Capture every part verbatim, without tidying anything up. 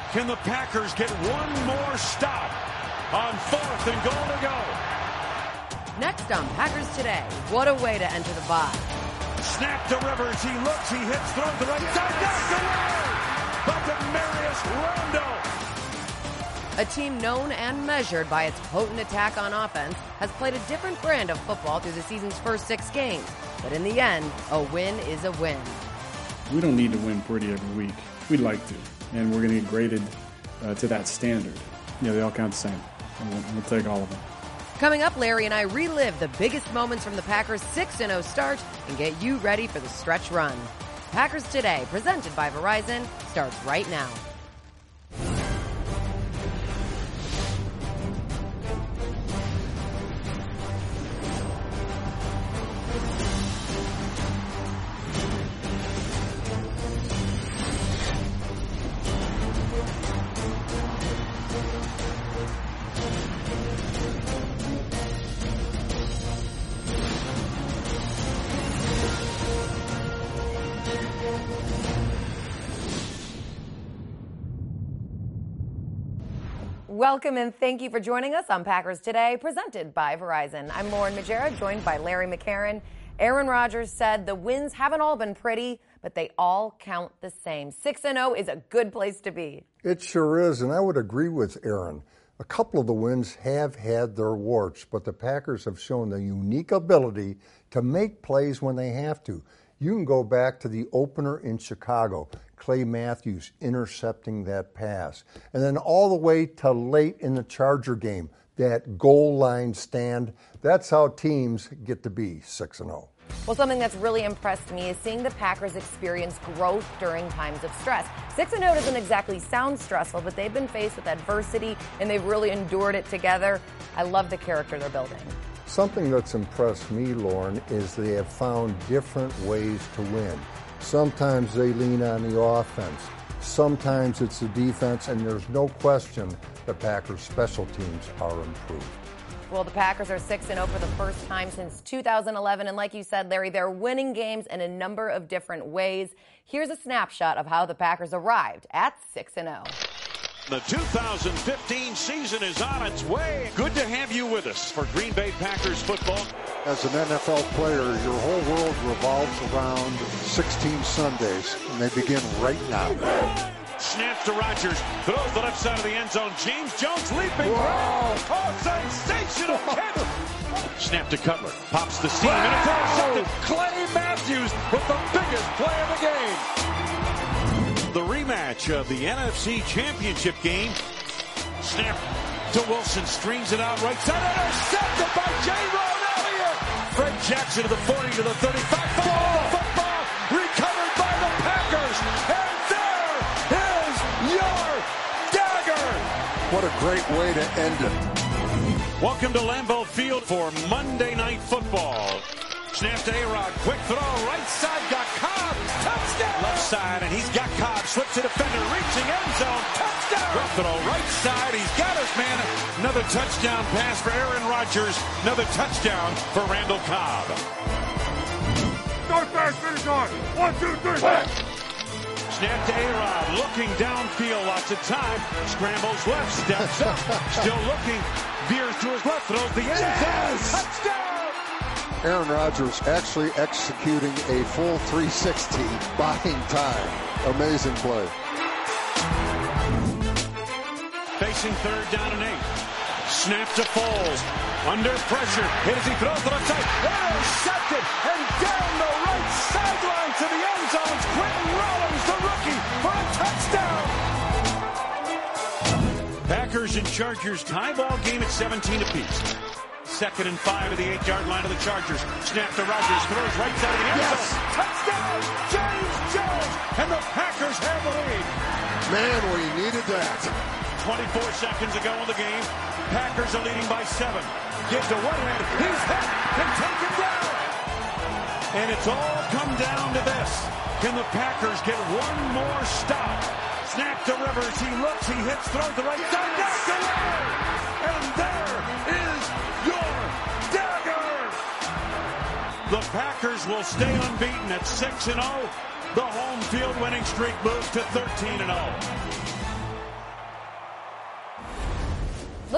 Can the Packers get one more stop on fourth and goal to go? Next on Packers Today, what a way to enter the bye. Snap to Rivers, he looks, he hits, throws the right side, knocked away by Demarius Randall. A team known and measured by its potent attack on offense has played a different brand of football through the season's first six games. But in the end, a win is a win. We don't need to win pretty every week. We'd like to, and we're going to get graded uh, to that standard. You know, they all count the same. We'll, we'll take all of them. Coming up, Larry and I relive the biggest moments from the Packers' six and oh start and get you ready for the stretch run. Packers Today, presented by Verizon, starts right now. Welcome and thank you for joining us on Packers Today, presented by Verizon. I'm Lauren Majera, joined by Larry McCarron. Aaron Rodgers said the wins haven't all been pretty, but they all count the same. six and oh is a good place to be. It sure is, and I would agree with Aaron. A couple of the wins have had their warts, but the Packers have shown the unique ability to make plays when they have to. You can go back to the opener in Chicago, Clay Matthews intercepting that pass. And then all the way to late in the Charger game, that goal line stand. That's how teams get to be six and oh. Well, something that's really impressed me is seeing the Packers experience growth during times of stress. six and oh doesn't exactly sound stressful, but they've been faced with adversity, and they've really endured it together. I love the character they're building. Something that's impressed me, Lauren, is they have found different ways to win. Sometimes they lean on the offense. Sometimes it's the defense, and there's no question the Packers' special teams are improved. Well, the Packers are six and oh for the first time since two thousand eleven, and like you said, Larry, they're winning games in a number of different ways. Here's a snapshot of how the Packers arrived at six and oh. The two thousand fifteen season is on its way. Good to have you with us for Green Bay Packers football. As an N F L player, your whole world revolves around sixteen Sundays, and they begin right now. Snaps to Rodgers, throws the left side of the end zone. James Jones leaping. Whoa. Oh, sensational catch. Snap to Cutler, pops the seam, and it's intercepted. Clay Matthews with the biggest play of the game. The rematch of the N F C Championship game. Snap to Wilson, strings it out right side, intercepted by J. Ron Elliott. Fred Jackson to the forty, to the thirty-five, football, the football, recovered by the Packers, and there is your dagger. What a great way to end it. Welcome to Lambeau Field for Monday Night Football. Snap to A-Rod, quick throw, right side, got Cobb, touchdown! Left side, and he's got Cobb, slips to defender, reaching end zone, touchdown! Quick throw, right side, he's got his man. Another touchdown pass for Aaron Rodgers, another touchdown for Randall Cobb. Start fast, finish on. One, two, three, hit! Snap to A-Rod, looking downfield, lots of time, scrambles left, steps up, still looking, veers to his left, throws the end zone, touchdown! Aaron Rodgers actually executing a full three sixty, buying time. Amazing play. Facing third down and eight. Snap to Foles. Under pressure. Hit as he throws to the left side. Intercepted. And down the right sideline to the end zone. Quentin Rollins, the rookie, for a touchdown. Packers and Chargers tie ball game at seventeen apiece. Second and five to the eight-yard line of the Chargers. Snap to Rodgers, throws right side of the end zone. Yes. Touchdown, James Jones, and the Packers have the lead. Man, we needed that. twenty-four seconds ago in the game, Packers are leading by seven. Get to one end, he's hit, and take him down. And it's all come down to this. Can the Packers get one more stop? Snap to Rivers, he looks, he hits, throws the right side, knocked away. And there is your dagger. The Packers will stay unbeaten at six and oh. The home field winning streak moves to thirteen and oh.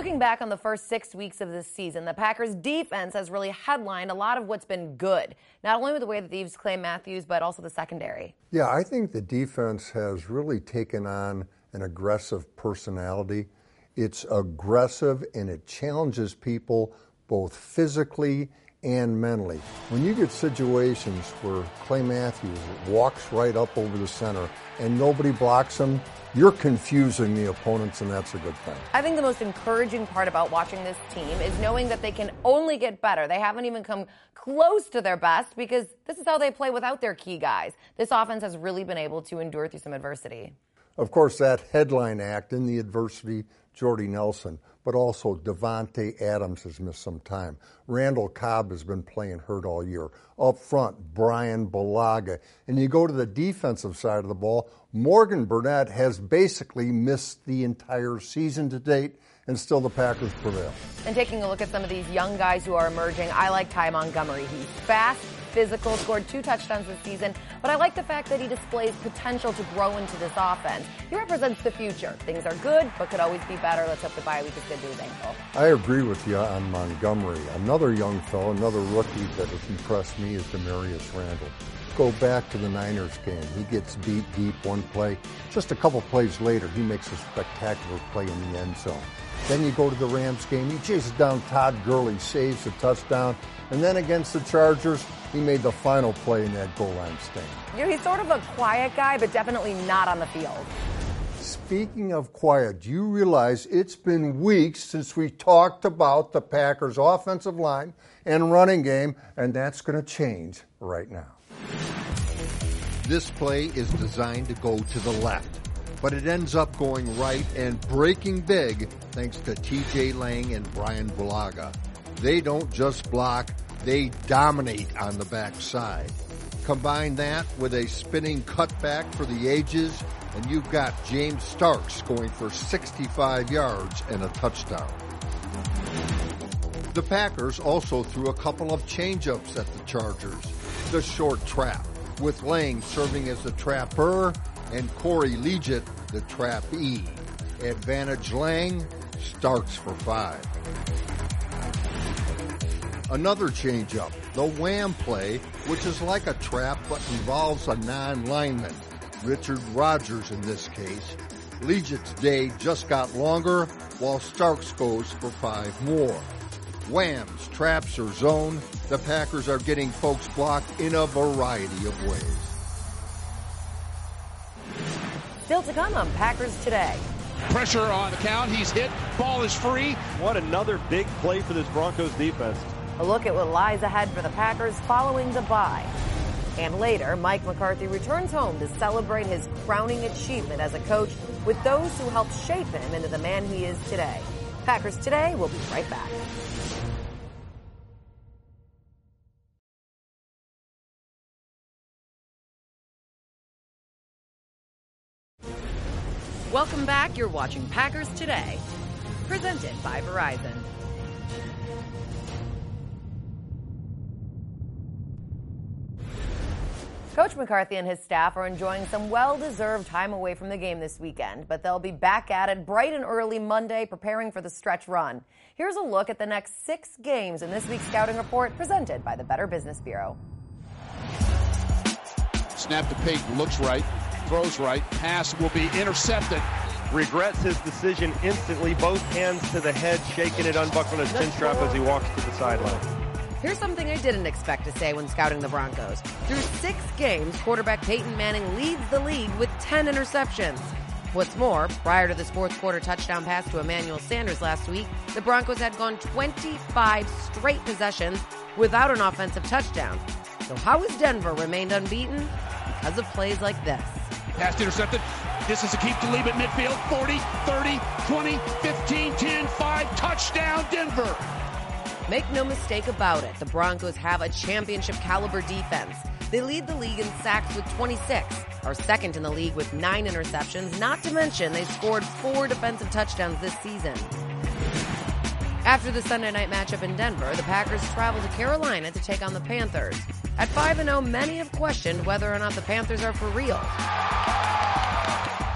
Looking back on the first six weeks of this season, the Packers' defense has really headlined a lot of what's been good, not only with the way that they've used Clay Matthews, but also the secondary. Yeah, I think the defense has really taken on an aggressive personality. It's aggressive and it challenges people both physically and mentally. When you get situations where Clay Matthews walks right up over the center and nobody blocks him, you're confusing the opponents, and that's a good thing. I think the most encouraging part about watching this team is knowing that they can only get better. They haven't even come close to their best because this is how they play without their key guys. This offense has really been able to endure through some adversity. Of course, that headline act in the adversity, Jordy Nelson, but also Devontae Adams has missed some time. Randall Cobb has been playing hurt all year. Up front, Brian Bulaga. And you go to the defensive side of the ball, Morgan Burnett has basically missed the entire season to date, and still the Packers prevail. And taking a look at some of these young guys who are emerging, I like Ty Montgomery. He's fast, physical, scored two touchdowns this season, but I like the fact that he displays potential to grow into this offense. He represents the future. Things are good, but could always be better. Let's hope the bye week is good to his ankle. I agree with you on Montgomery. Another young fellow, another rookie that has impressed me is Demarius Randall. Go back to the Niners game. He gets beat deep one play. Just a couple plays later, he makes a spectacular play in the end zone. Then you go to the Rams game. He chases down Todd Gurley, saves a touchdown. And then against the Chargers, he made the final play in that goal line stand. You know, he's sort of a quiet guy, but definitely not on the field. Speaking of quiet, do you realize it's been weeks since we talked about the Packers' offensive line and running game, and that's going to change right now. This play is designed to go to the left, but it ends up going right and breaking big thanks to T J Lang and Brian Bulaga. They don't just block, they dominate on the backside. Combine that with a spinning cutback for the ages, and you've got James Starks going for sixty-five yards and a touchdown. The Packers also threw a couple of change-ups at the Chargers. The short trap, with Lang serving as the trapper and Corey Liuget the trappee. Advantage Lang, Starks for five. Another change-up, the wham play, which is like a trap but involves a non-lineman. Richard Rodgers in this case. Liuget's day just got longer, while Starks goes for five more. Whams, traps, or zone, the Packers are getting folks blocked in a variety of ways. Still to come on Packers Today. Pressure on the count. He's hit. Ball is free. What another big play for this Broncos defense. A look at what lies ahead for the Packers following the bye. And later, Mike McCarthy returns home to celebrate his crowning achievement as a coach with those who helped shape him into the man he is today. Packers Today will be right back. Welcome back. You're watching Packers Today, presented by Verizon. Coach McCarthy and his staff are enjoying some well-deserved time away from the game this weekend, but they'll be back at it bright and early Monday, preparing for the stretch run. Here's a look at the next six games in this week's scouting report presented by the Better Business Bureau. Snap to Peyton, looks right, throws right, pass will be intercepted. Regrets his decision instantly, both hands to the head, shaking it, unbuckling his chin strap as he walks to the sideline. Here's something I didn't expect to say when scouting the Broncos. Through six games, quarterback Peyton Manning leads the league with ten interceptions. What's more, prior to this fourth quarter touchdown pass to Emmanuel Sanders last week, the Broncos had gone twenty-five straight possessions without an offensive touchdown. So how has Denver remained unbeaten? Because of plays like this. Pass intercepted. This is a keep to leave at midfield. forty, thirty, twenty, fifteen, ten, five. Touchdown, Denver. Make no mistake about it, the Broncos have a championship-caliber defense. They lead the league in sacks with twenty-six, are second in the league with nine interceptions, not to mention they scored four defensive touchdowns this season. After the Sunday night matchup in Denver, the Packers travel to Carolina to take on the Panthers. At five and oh, many have questioned whether or not the Panthers are for real.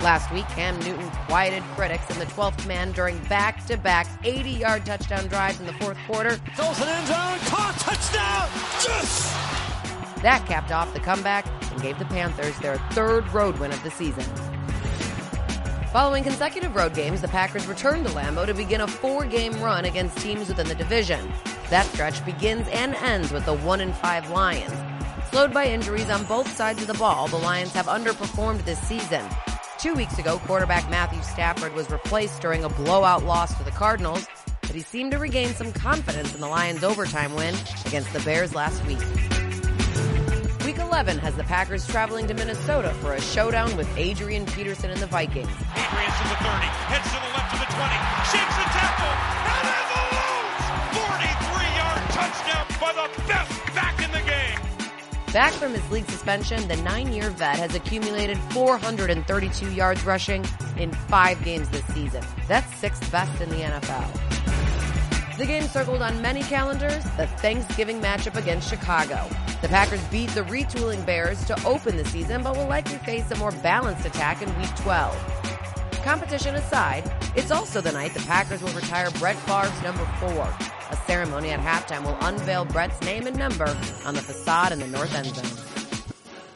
Last week, Cam Newton quieted critics in the twelfth man during back-to-back eighty-yard touchdown drives in the fourth quarter. Throws an end zone, caught, touchdown! Yes! That capped off the comeback and gave the Panthers their third road win of the season. Following consecutive road games, the Packers returned to Lambeau to begin a four-game run against teams within the division. That stretch begins and ends with the one and five Lions. Slowed by injuries on both sides of the ball, the Lions have underperformed this season. Two weeks ago, quarterback Matthew Stafford was replaced during a blowout loss to the Cardinals, but he seemed to regain some confidence in the Lions' overtime win against the Bears last week. Week eleven has the Packers traveling to Minnesota for a showdown with Adrian Peterson and the Vikings. Adrian to the thirty, heads to the left to the twenty, shakes the tackle, and is a forty-three yard touchdown by the best back in the game. Back from his league suspension, the nine-year vet has accumulated four hundred thirty-two yards rushing in five games this season. That's sixth best in the N F L. The game circled on many calendars, the Thanksgiving matchup against Chicago. The Packers beat the retooling Bears to open the season, but will likely face a more balanced attack in Week twelve. Competition aside, it's also the night the Packers will retire Brett Favre's number four. A ceremony at halftime will unveil Brett's name and number on the facade in the north end zone.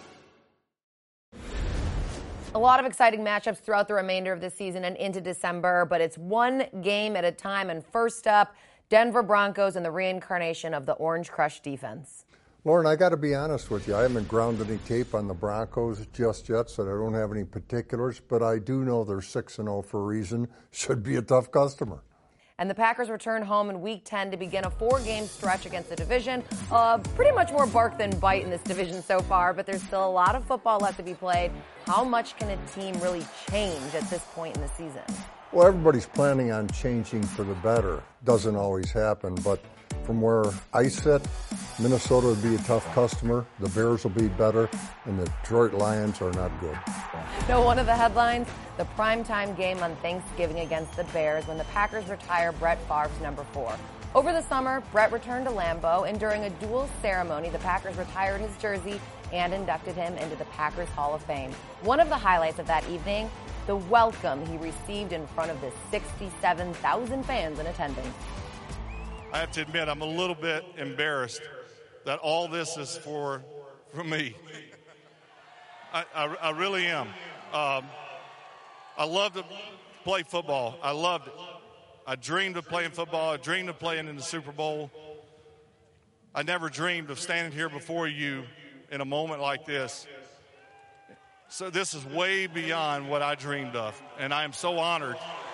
A lot of exciting matchups throughout the remainder of the season and into December, but it's one game at a time. And first up, Denver Broncos and the reincarnation of the Orange Crush defense. Lauren, I got to be honest with you. I haven't ground any tape on the Broncos just yet, so I don't have any particulars, but I do know they're six and oh for a reason. Should be a tough customer. And the Packers return home in Week ten to begin a four-game stretch against the division. Uh, pretty much more bark than bite in this division so far, but there's still a lot of football left to be played. How much can a team really change at this point in the season? Well, everybody's planning on changing for the better. Doesn't always happen, but from where I sit, Minnesota would be a tough customer, the Bears will be better, and the Detroit Lions are not good. No, one of the headlines, the primetime game on Thanksgiving against the Bears when the Packers retire Brett Favre's number four. Over the summer, Brett returned to Lambeau, and during a dual ceremony, the Packers retired his jersey and inducted him into the Packers Hall of Fame. One of the highlights of that evening, the welcome he received in front of the sixty-seven thousand fans in attendance. I have to admit, I'm a little bit embarrassed that all this is for, for me. I, I, I really am. Um, I love to play football. I loved it. I dreamed of playing football. I dreamed of playing in the Super Bowl. I never dreamed of standing here before you in a moment like this. So this is way beyond what I dreamed of, and I am so honored.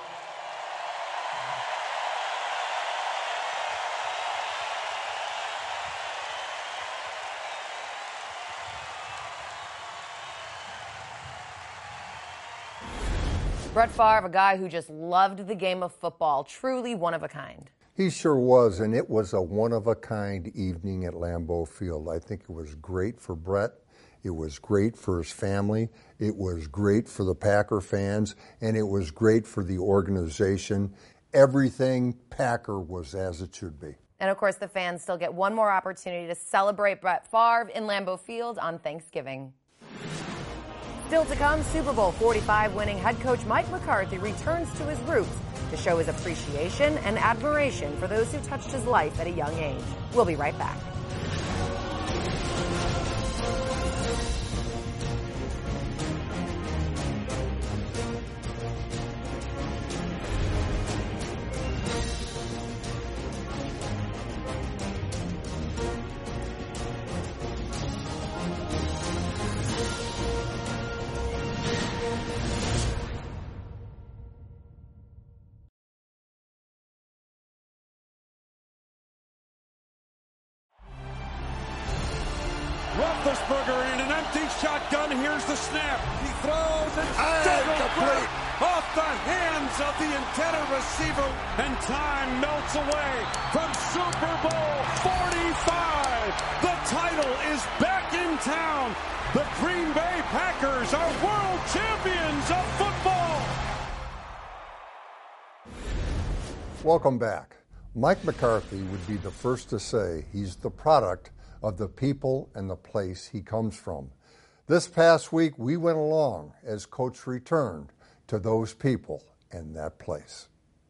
Brett Favre, a guy who just loved the game of football, truly one of a kind. He sure was, and it was a one-of-a-kind evening at Lambeau Field. I think it was great for Brett. It was great for his family. It was great for the Packer fans, and it was great for the organization. Everything Packer was as it should be. And, of course, the fans still get one more opportunity to celebrate Brett Favre in Lambeau Field on Thanksgiving. Still to come, Super Bowl forty-five winning head coach Mike McCarthy returns to his roots to show his appreciation and admiration for those who touched his life at a young age. We'll be right back. Roethlisberger in an empty shotgun. Here's the snap. He throws and complete off the hands of the intended receiver. And time melts away from Super Bowl forty-five. The title is back in town. The Green Bay Packers are world champions of football. Welcome back. Mike McCarthy would be the first to say he's the product of the people and the place he comes from. This past week, we went along as Coach returned to those people and that place.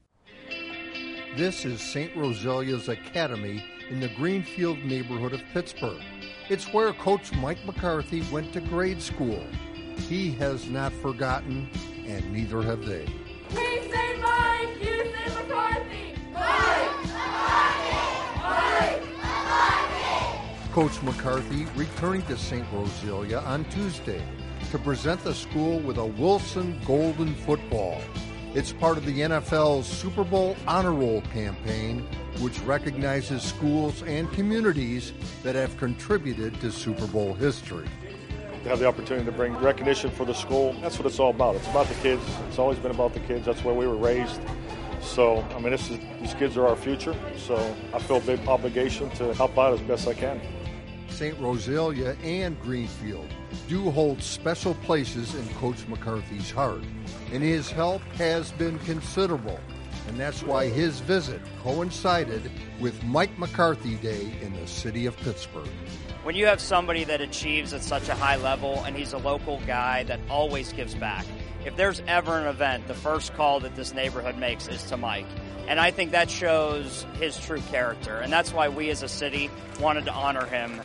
This is Saint Roselia's Academy in the Greenfield neighborhood of Pittsburgh. It's where Coach Mike McCarthy went to grade school. He has not forgotten, and neither have they. We say Mike, you say McCarthy. Mike, McCarthy, Mike, McCarthy. Coach McCarthy returning to Saint Roselia on Tuesday to present the school with a Wilson Golden Football. It's part of the N F L's Super Bowl Honor Roll campaign, which recognizes schools and communities that have contributed to Super Bowl history. To have the opportunity to bring recognition for the school, that's what it's all about. It's about the kids. It's always been about the kids. That's where we were raised. So, I mean, this is, these kids are our future. So I feel a big obligation to help out as best I can. Saint Roselia and Greenfield do hold special places in Coach McCarthy's heart, and his help has been considerable. And that's why his visit coincided with Mike McCarthy Day in the city of Pittsburgh. When you have somebody that achieves at such a high level, and he's a local guy that always gives back, if there's ever an event, the first call that this neighborhood makes is to Mike. And I think that shows his true character, and that's why we as a city wanted to honor him.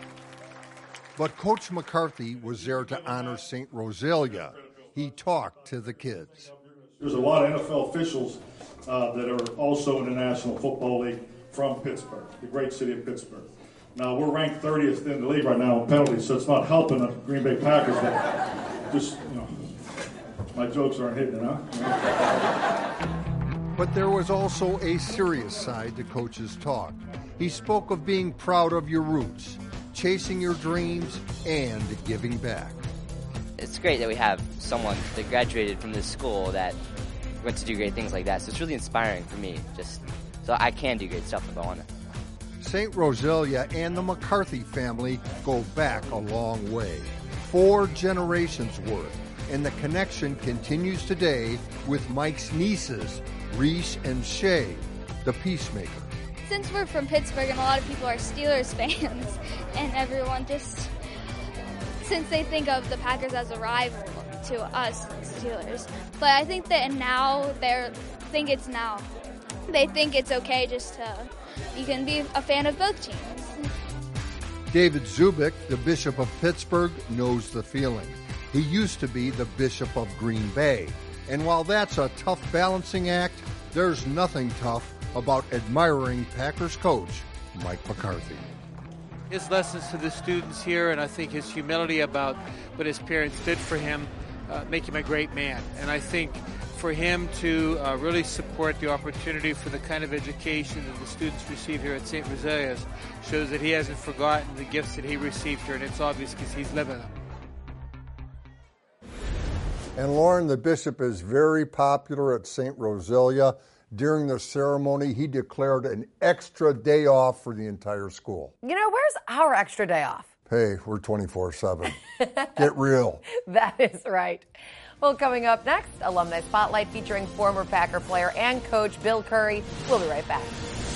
But Coach McCarthy was there to honor Saint Roselia. He talked to the kids. There's a lot of N F L officials uh, that are also in the National Football League from Pittsburgh, the great city of Pittsburgh. Now, we're ranked thirtieth in the league right now in penalties, so it's not helping the Green Bay Packers, but just, you know, my jokes aren't hitting it, huh? But there was also a serious side to Coach's talk. He spoke of being proud of your roots, chasing your dreams, and giving back. It's great that we have someone that graduated from this school that went to do great things like that, so it's really inspiring for me, just so I can do great stuff if I want to. Saint Roselia and the McCarthy family go back a long way, four generations worth, and the connection continues today with Mike's nieces, Reese and Shay, the Peacemaker. Since we're from Pittsburgh and a lot of people are Steelers fans, and everyone just, since they think of the Packers as a rival to us Steelers, but I think that now they think it's now. They think it's okay just to, you can be a fan of both teams. David Zubik, the Bishop of Pittsburgh, knows the feeling. He used to be the Bishop of Green Bay. And while that's a tough balancing act, there's nothing tough about admiring Packers coach Mike McCarthy. His lessons to the students here, and I think his humility about what his parents did for him, uh, make him a great man. And I think for him to uh, really support the opportunity for the kind of education that the students receive here at Saint Roselia's shows that he hasn't forgotten the gifts that he received here, and it's obvious because he's living them. And Lauren, the bishop is very popular at Saint Roselia. During the ceremony, he declared an extra day off for the entire school. You know, where's our extra day off? Hey, we're twenty-four seven. Get real. That is right. Well, coming up next, Alumni Spotlight featuring former Packer player and coach Bill Curry. We'll be right back.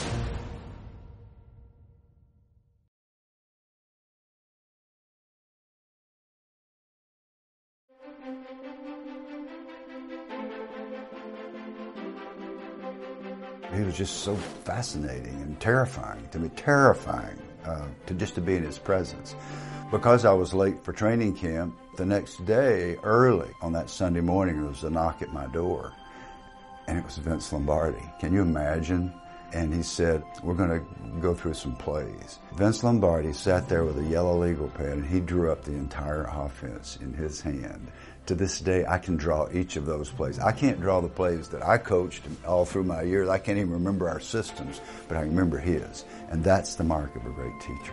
He was just so fascinating and terrifying to me, terrifying uh, to just to be in his presence. Because I was late for training camp, the next day, early on that Sunday morning, there was a knock at my door, and it was Vince Lombardi. Can you imagine? And he said, we're going to go through some plays. Vince Lombardi sat there with a yellow legal pad, and he drew up the entire offense in his hand. To this day, I can draw each of those plays. I can't draw the plays that I coached all through my years. I can't even remember our systems, but I remember his. And that's the mark of a great teacher.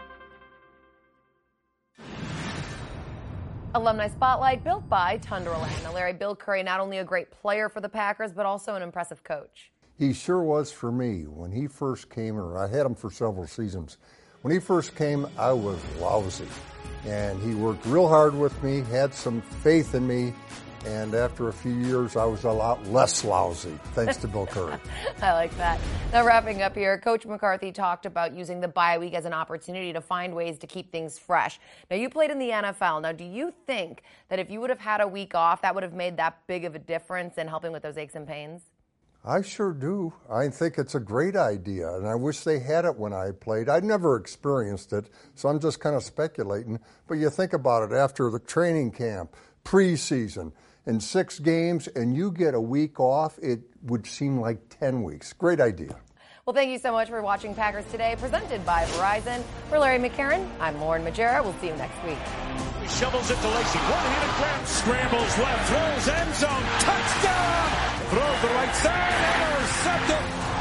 Alumni Spotlight built by Tunderland. Now, Larry, Bill Curry, not only a great player for the Packers, but also an impressive coach. He sure was for me. When he first came, or I had him for several seasons. When he first came, I was lousy. And he worked real hard with me, had some faith in me, And after a few years, I was a lot less lousy, thanks to Bill Curry. I like that. Now, wrapping up here, Coach McCarthy talked about using the bye week as an opportunity to find ways to keep things fresh. Now, you played in the N F L. Now, do you think that if you would have had a week off, that would have made that big of a difference in helping with those aches and pains? I sure do. I think it's a great idea, and I wish they had it when I played. I'd never experienced it, so I'm just kind of speculating. But you think about it, after the training camp, preseason, in six games, and you get a week off, it would seem like ten weeks. Great idea. Well, thank you so much for watching Packers Today, presented by Verizon. For Larry McCarran, I'm Lauren Majera. We'll see you next week. He shovels it to Lacy. One-handed grab. Scrambles left. Throws end zone. Touchdown! Throws the right side. Intercepted.